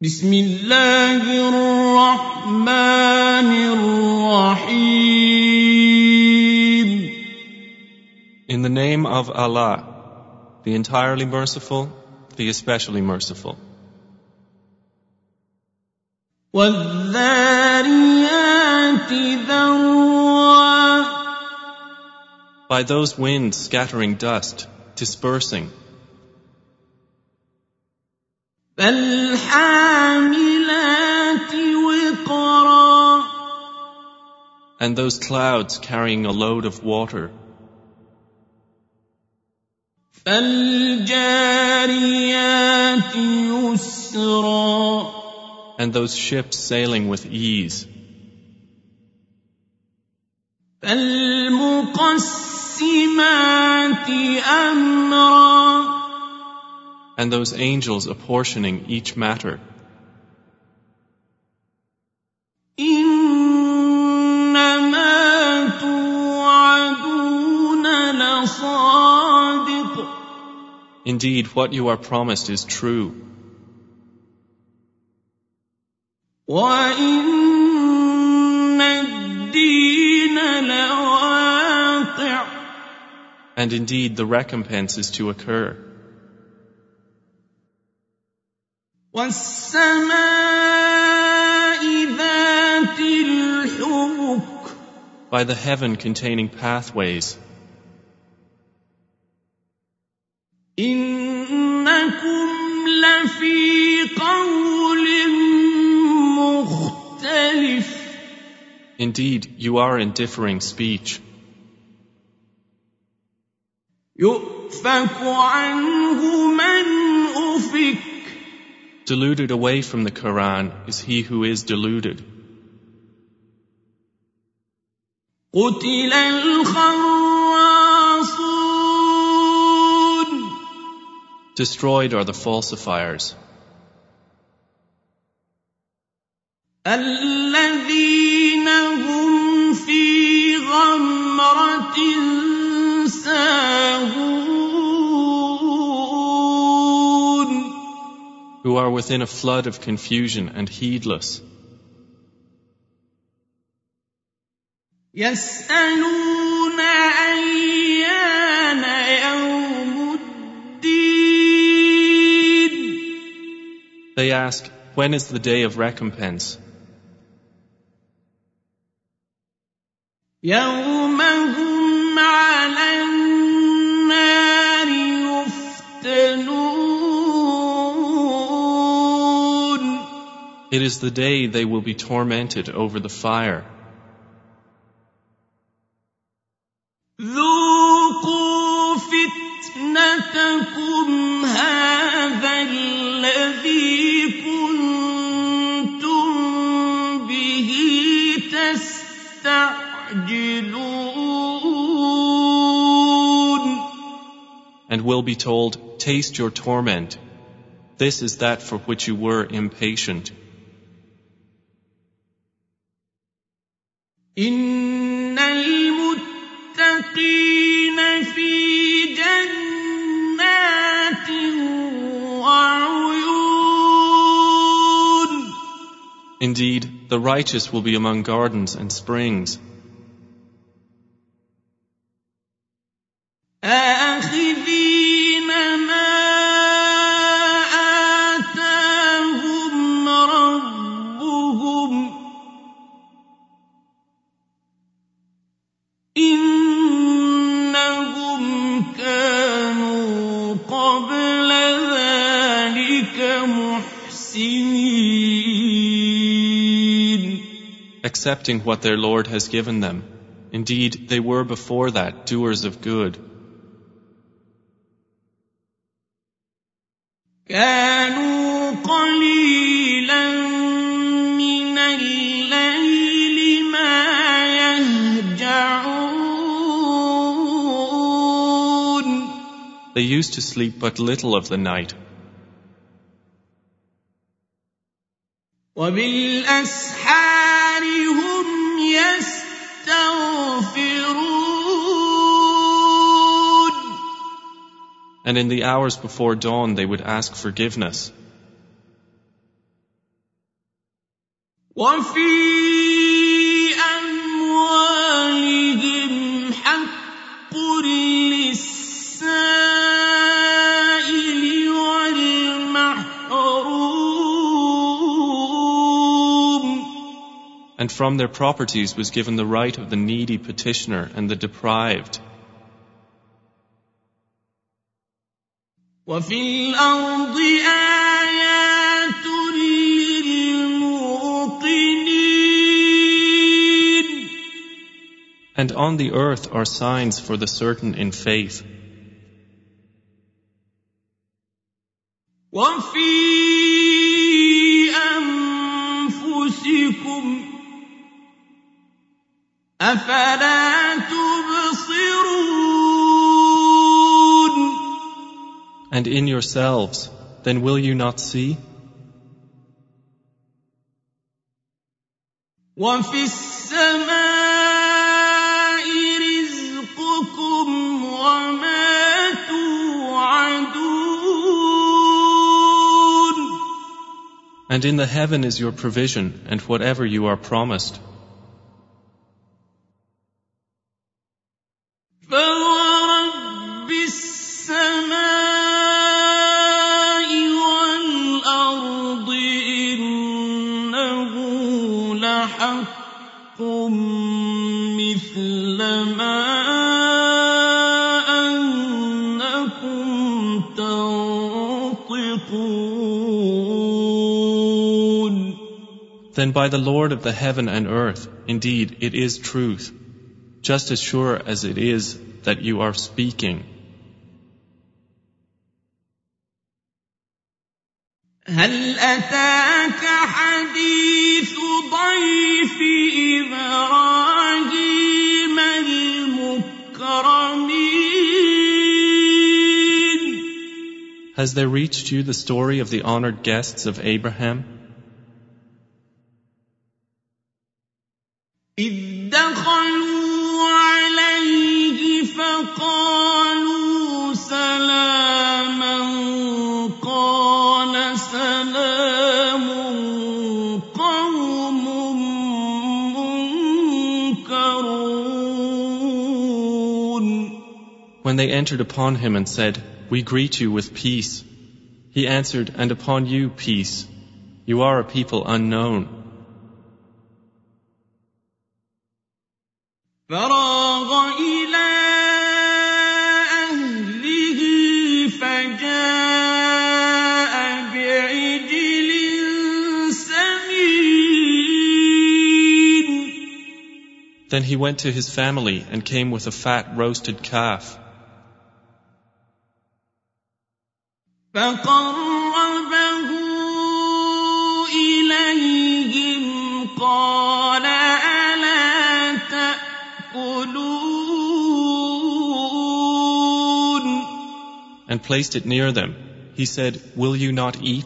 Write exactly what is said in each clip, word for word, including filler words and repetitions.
بسم الله الرحمن الرحيم. In the name of Allah, the entirely merciful, the especially merciful. والذاريات ذروا. By those winds scattering dust, dispersing. فالحاملات وقرا. And those clouds carrying a load of water. فالجاريات يسرا. And those ships sailing with ease. فالمقسمات أمرا. And those angels apportioning each matter. إنما توعدون لصادق. Indeed, what you are promised is true. وإن الدين لواقع. And indeed, the recompense is to occur. والسماء ذات الحبك. By the heaven containing pathways. إنكم لفي قول مختلف. Indeed, you are in differing speech. يؤفك عنه من أفك. Deluded away from the Quran is he who is deluded. قتل الخراصون. Destroyed are the falsifiers. الذين هم في غمرة ساهون. Who are within a flood of confusion and heedless. يسألون أيان يوم الدين. They ask, when is the day of recompense? يوم هم على النار يفتنون. It is the day they will be tormented over the fire. ذوقوا فتنتكم هذا الذي كنتم به تستعجلون. And will be told, taste your torment. This is that for which you were impatient. إن المتقين في جنات وعيون. Indeed, the righteous will be among gardens and springs. آخذين ما آتاهم ربهم. إنهم كانوا قبل ذلك محسنين. Accepting what their Lord has given them. Indeed, they were before that doers of good. كانوا قليلا من الليل ما يهجعون. They used to sleep but little of the night. وبالأسحار هم يستغفرون. And in the hours before dawn they would ask forgiveness. وفي أموالهم حق للسائل والمحروم. And from their properties was given the right of the needy petitioner and the deprived. وفي الأرض آيات للموقنين. And on the earth are signs for the certain in faith. وفي أنفسكم أفلا تبصرون. And in yourselves, then will you not see? وفي السماء رزقكم وما توعدون. And in the heaven is your provision and whatever you are promised. فورب السماء والأرض إنه لحق مثل ما أنكم تنطقون. Then by the Lord of the heaven and earth, indeed it is truth, just as sure as it is that you are speaking. هل أتاك حديث ضيف إبراهيم المكرمين. Has there reached you the story of the honored guests of Abraham? إذ دخلوا عليه فقالوا سلاما قال سلام قوم منكرون. When they entered upon him and said, "We greet you with peace," he answered, "And upon you peace. You are a people unknown." فراغ إلى أهله فجاء بعجل سمين. Then he went to his family and came with a fat roasted calf. فقربه إليهم قال ألا تأكلون. And placed it near them. He said, "Will you not eat?"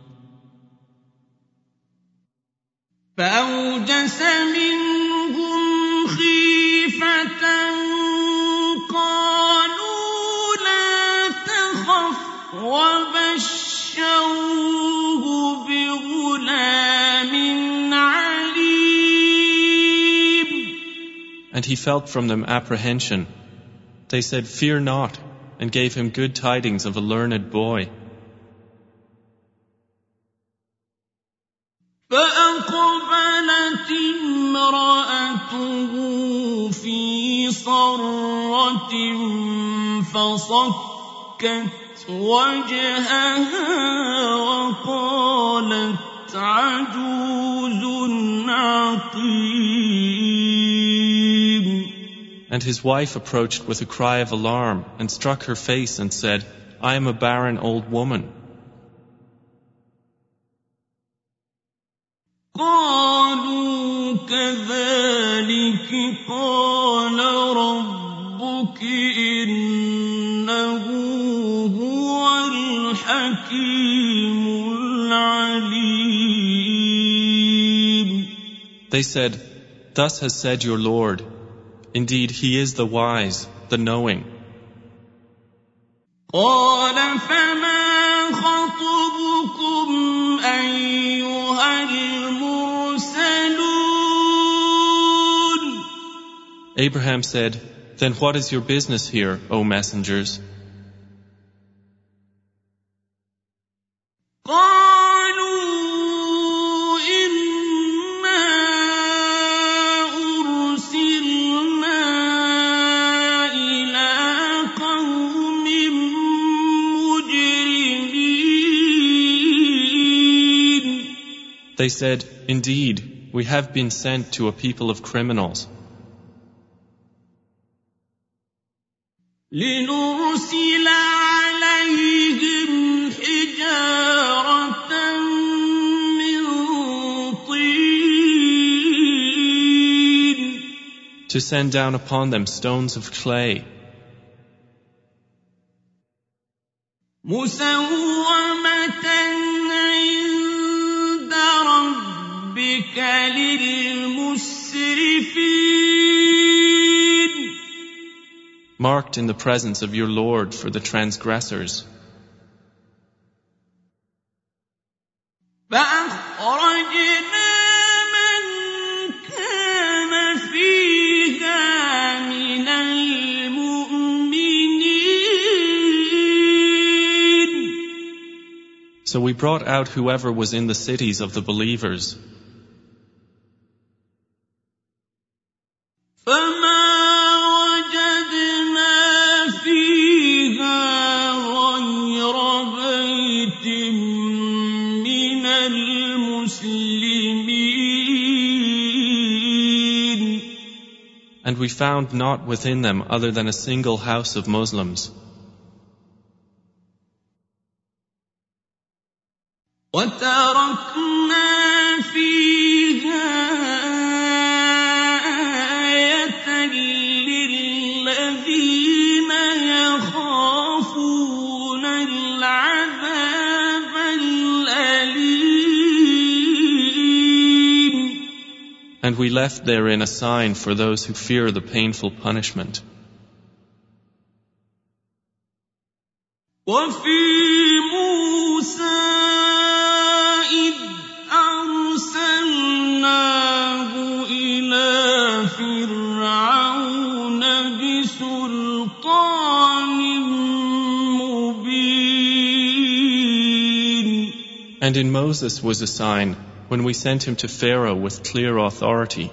فأوجس منهم خيفة قالوا لا تخف وبشروه بغلام عليم. And he felt from them apprehension. They said, "Fear not," and gave him good tidings of a learned boy. فأقبلت امرأته في صرة فصكت وجهها وقالت عجوز عقيم. And his wife approached with a cry of alarm and struck her face and said, "I am a barren old woman." قالوا كذلك قال ربك إنه هو الحكيم العليم. They said, "Thus has said your Lord. Indeed, He is the wise, the knowing." قال فما خطبكم أيها المرسلون. Abraham said, "Then what is your business here, O messengers?" They said, "Indeed, we have been sent to a people of criminals. لنرسل عليهم حجارة من طين To send down upon them stones of clay, مسومة عند ربك للمسرفين marked in the presence of your Lord for the transgressors. فأخرجنا من كان فيها من المؤمنين So we brought out whoever was in the cities of the believers. فما وجدنا فيها غير بيت من المسلمين And we found not within them other than a single house of Muslims. وتركنا فيها آية للذين يخافون العذاب الأليم And we left therein a sign for those who fear the painful punishment. وفي موسى إذ أرسلناه إلى فرعون بسلطان مبين And in Moses was a sign when we sent him to Pharaoh with clear authority.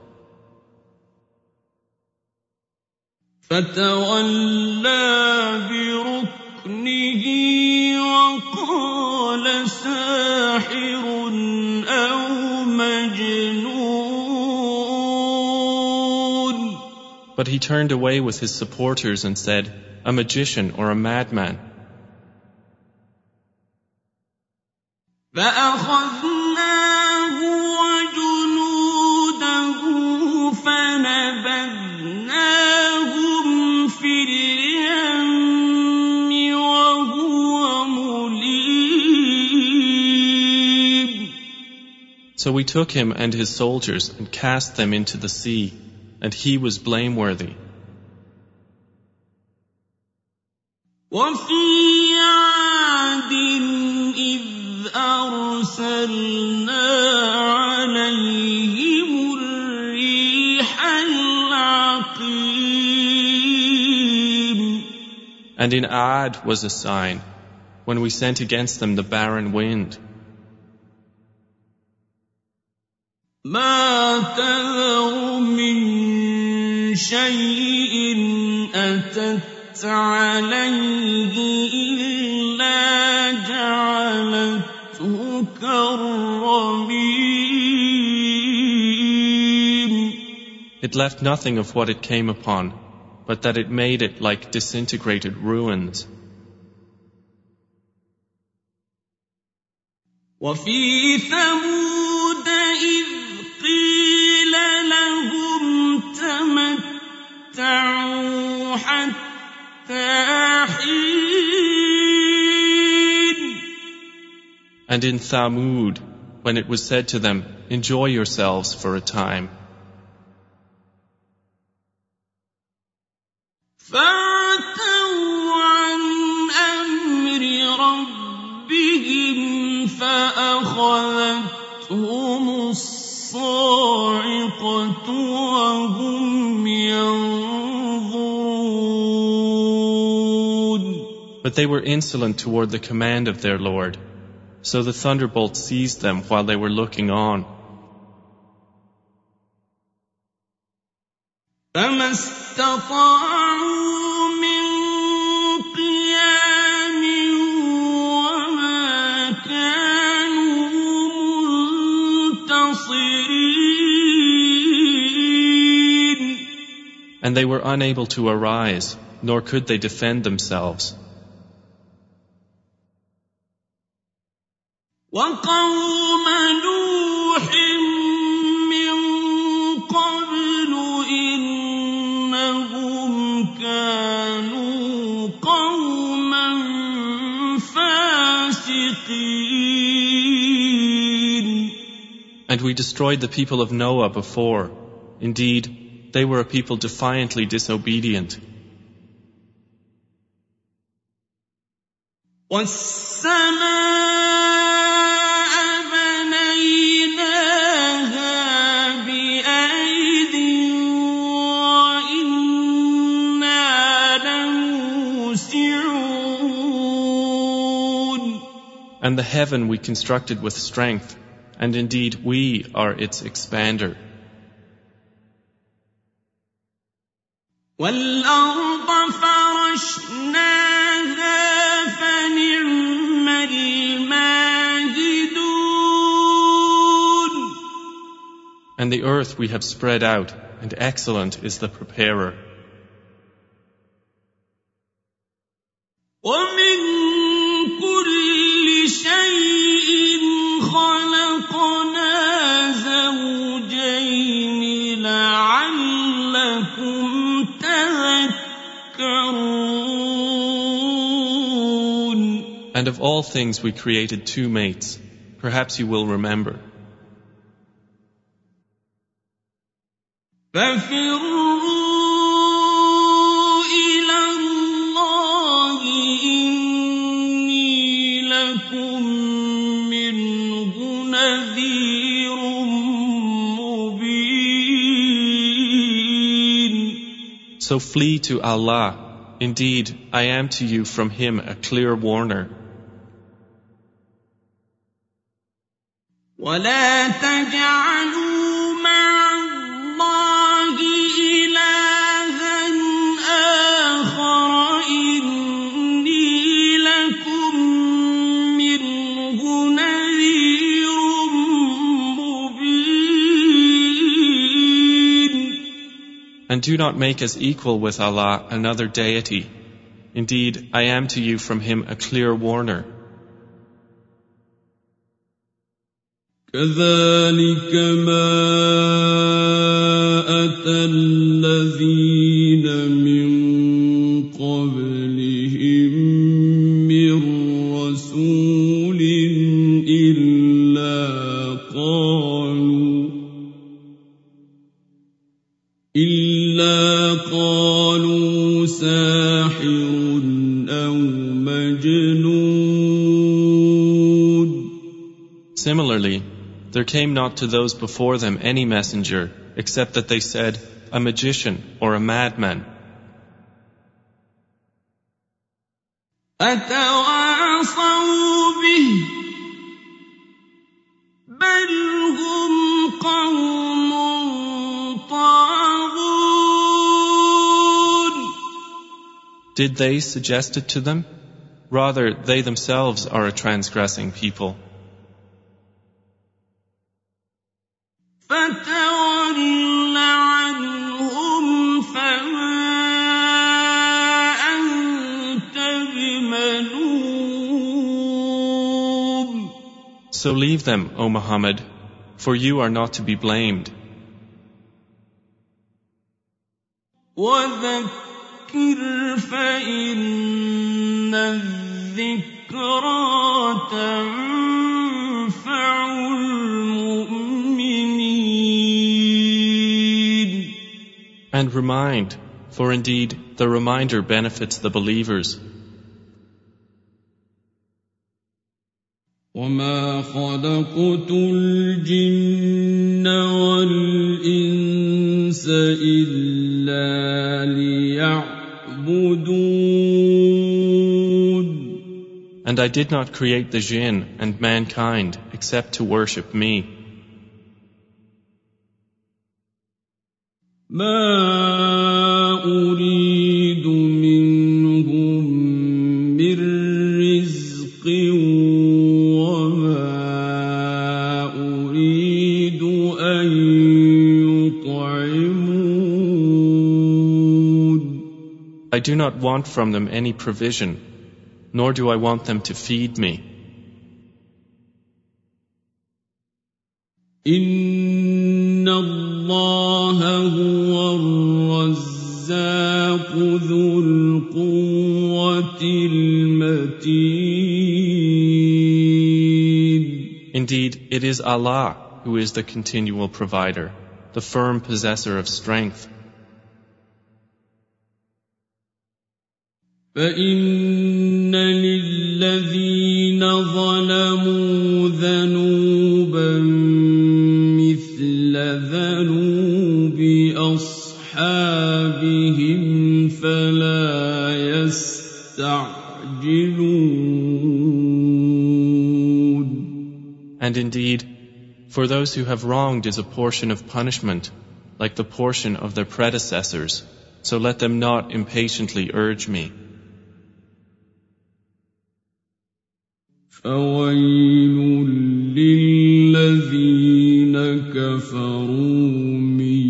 فتولى بركنه وقال ساحر أو مجنون But he turned away with his supporters and said, "A magician or a madman." فأخذناه وجنوده فنبذناهم في اليم وهو مليم So we took him and his soldiers and cast them into the sea, and he was blameworthy. وفي عاد إذ أرسلنا عليهم الريح العقيم And in Aad was a sign, when we sent against them the barren wind. ما تذر من شيء أتت عليه إلا جعلته كالرميم It left nothing of what it came upon, but that it made it like disintegrated ruins. وفي ثمود إذ قيل لهم تمتعوا حتى حين And in Thamud, when it was said to them, "Enjoy yourselves for a time," فعتوا عن أمر ربهم فأخذتهم الصاعقة وهم But they were insolent toward the command of their Lord, so the thunderbolt seized them while they were looking on. فما استطاعوا من قيام وما كانوا منتصرين. And they were unable to arise, nor could they defend themselves. وقوم نوح من قبل إنهم كانوا قوما فاسقين. And we destroyed the people of Noah before. Indeed, they were a people defiantly disobedient. والسماء بنيناها بأيد وإنا لموسعون. And the heaven we constructed with strength, and indeed we are its expander. والأرض فرشناها فنعم الماهدون. And the earth we have spread out, and excellent is the preparer. ومن كل شيء خلقنا زوجين لعلكم تذكرون. And of all things we created two mates. Perhaps you will remember. ففروا إلى الله إني لكم منه نذير مبين. So flee to Allah. Indeed, I am to you from Him a clear warner. ولا تجعلوا مع الله إلها آخر إني لكم منه نذير مبين. And do not make as equal with Allah another deity. Indeed, I am to you from Him a clear warner. كذلك ما أتى الذين من قبلهم من رسول إلا قالوا إلا قالوا ساحر أو مجنون. Similarly, there came not to those before them any messenger, except that they said, a magician or a madman. أتواصوا به بل هم قوم طاغون. Did they suggest it to them? Rather, they themselves are a transgressing people. فتول عنهم فما أنت بملوم. So leave them, O Muhammad, for you are not to be blamed. وذكر فإن الذكرى تنفع المؤمنين. And remind, for indeed the reminder benefits the believers. وما خلقت الجن والإنس إلا ليعبدون. And I did not create the jinn and mankind except to worship me. ما أريد منهم من رزق وما أريد أن يطعمون. I do not want from them any provision, nor do I want them to feed me. إن الله هو الرزاق ذو القوة المتين. Indeed, it is Allah who is the continual provider, the firm possessor of strength. فإن للذين ظلموا ذنوبا مثل ذنوب أصحابهم فلا يستعجلون. And indeed, for those who have wronged is a portion of punishment, like the portion of their predecessors, so let them not impatiently urge me. فويل للذين كفروا من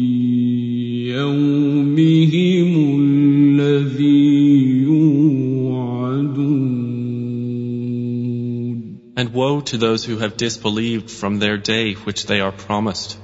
يومهم الذي يوعدون. And woe to those who have disbelieved from their day which they are promised.